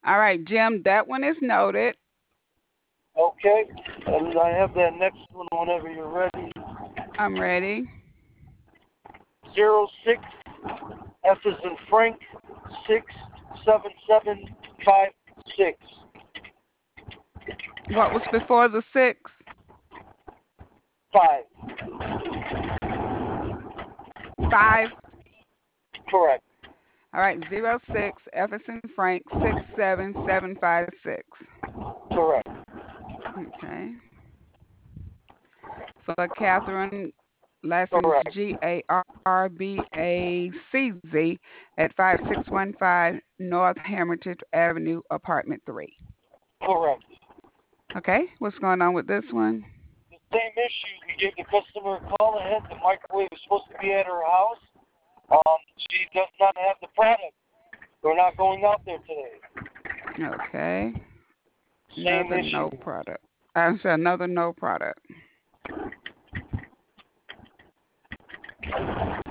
All right, Jim, that one is noted. Okay, and I have that next one whenever you're ready. I'm ready. 06 F is in Frank 67756. What was before the 6? 5. 5. Correct. All right, 06 Everson Frank 67756. Correct. Okay. For Catherine, last name is Correct. Garbacz at 5615 North Hermitage Avenue, apartment 3. Correct. Okay, what's going on with this one? The same issue. We gave the customer a call ahead. The microwave is supposed to be at her house. She does not have the product. We're not going out there today. Okay, Same another no issue. product. I'm sorry, another no product.